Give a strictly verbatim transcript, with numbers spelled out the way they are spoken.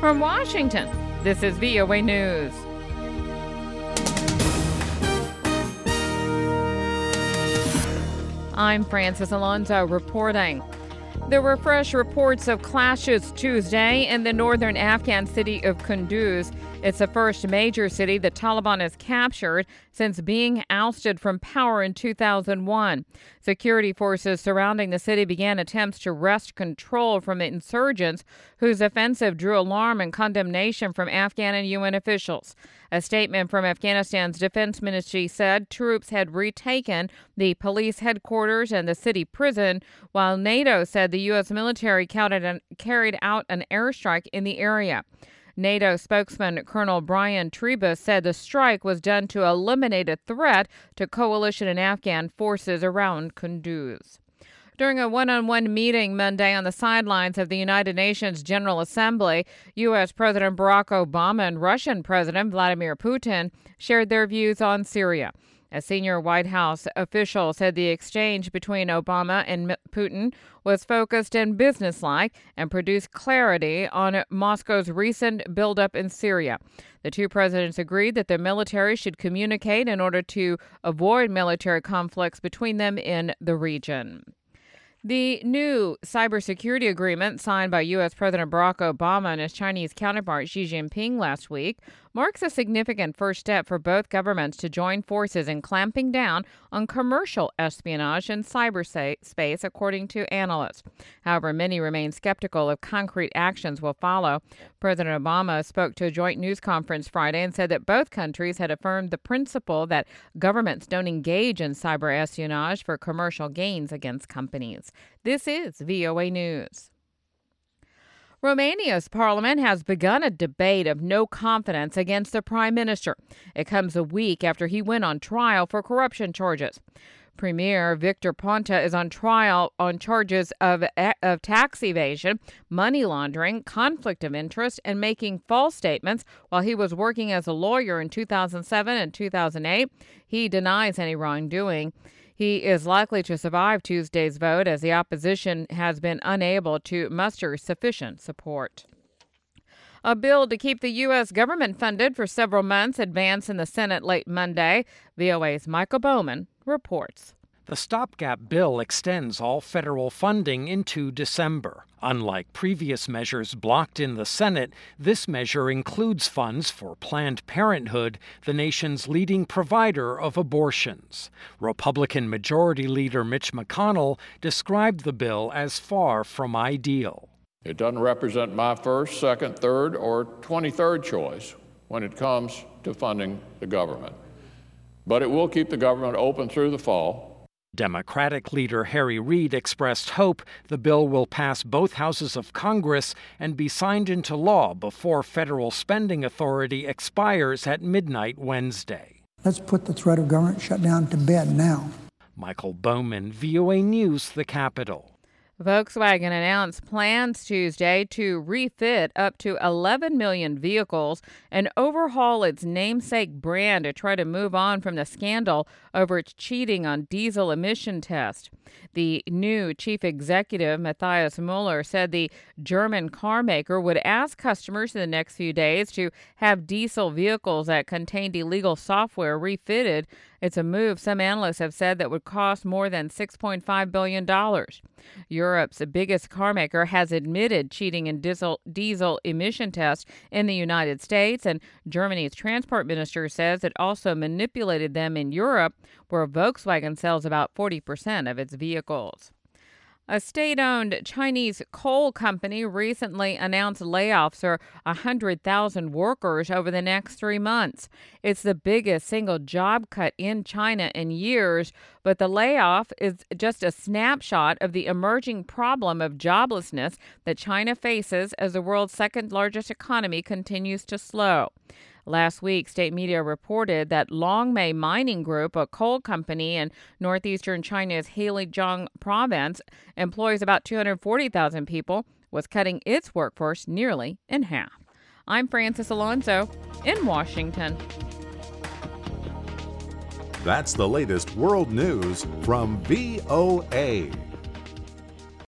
From Washington, this is V O A News. I'm Francis Alonso reporting. There were fresh reports of clashes Tuesday in the northern Afghan city of Kunduz. It's the first major city the Taliban has captured since being ousted from power in two thousand one. Security forces surrounding the city began attempts to wrest control from the insurgents, whose offensive drew alarm and condemnation from Afghan and U N officials. A statement from Afghanistan's defense ministry said troops had retaken the police headquarters and the city prison, while NATO said the U S military carried out an airstrike in the area. NATO spokesman Colonel Brian Trebus said the strike was done to eliminate a threat to coalition and Afghan forces around Kunduz. During a one-on-one meeting Monday on the sidelines of the United Nations General Assembly, U S. President Barack Obama and Russian President Vladimir Putin shared their views on Syria. A senior White House official said the exchange between Obama and Putin was focused and businesslike and produced clarity on Moscow's recent buildup in Syria. The two presidents agreed that the military should communicate in order to avoid military conflicts between them in the region. The new cybersecurity agreement signed by U S. President Barack Obama and his Chinese counterpart Xi Jinping last week marks a significant first step for both governments to join forces in clamping down on commercial espionage in cyberspace, according to analysts. However, many remain skeptical if concrete actions will follow. President Obama spoke to a joint news conference Friday and said that both countries had affirmed the principle that governments don't engage in cyber espionage for commercial gains against companies. This is V O A News. Romania's parliament has begun a debate of no confidence against the prime minister. It comes a week after he went on trial for corruption charges. Premier Victor Ponta is on trial on charges of, of tax evasion, money laundering, conflict of interest, and making false statements while he was working as a lawyer in two thousand seven and two thousand eight. He denies any wrongdoing. He is likely to survive Tuesday's vote as the opposition has been unable to muster sufficient support. A bill to keep the U S government funded for several months advanced in the Senate late Monday. V O A's Michael Bowman reports. The stopgap bill extends all federal funding into December. Unlike previous measures blocked in the Senate, this measure includes funds for Planned Parenthood, the nation's leading provider of abortions. Republican Majority Leader Mitch McConnell described the bill as far from ideal. It doesn't represent my first, second, third, or twenty-third choice when it comes to funding the government. But it will keep the government open through the fall. Democratic leader Harry Reid expressed hope the bill will pass both houses of Congress and be signed into law before federal spending authority expires at midnight Wednesday. Let's put the threat of government shutdown to bed now. Michael Bowman, V O A News, the Capitol. Volkswagen announced plans Tuesday to refit up to eleven million vehicles and overhaul its namesake brand to try to move on from the scandal over its cheating on diesel emission tests. The new chief executive, Matthias Müller, said the German car maker would ask customers in the next few days to have diesel vehicles that contained illegal software refitted. It's a move some analysts have said that would cost more than six point five billion dollars. Europe's biggest car maker has admitted cheating in diesel, diesel emission tests in the United States, and Germany's transport minister says it also manipulated them in Europe, where Volkswagen sells about forty percent of its vehicles. A state-owned Chinese coal company recently announced layoffs for one hundred thousand workers over the next three months. It's the biggest single job cut in China in years, but the layoff is just a snapshot of the emerging problem of joblessness that China faces as the world's second-largest economy continues to slow. Last week, state media reported that Longmei Mining Group, a coal company in northeastern China's Heilongjiang province, employs about two hundred forty thousand people, was cutting its workforce nearly in half. I'm Francis Alonso in Washington. That's the latest world news from V O A.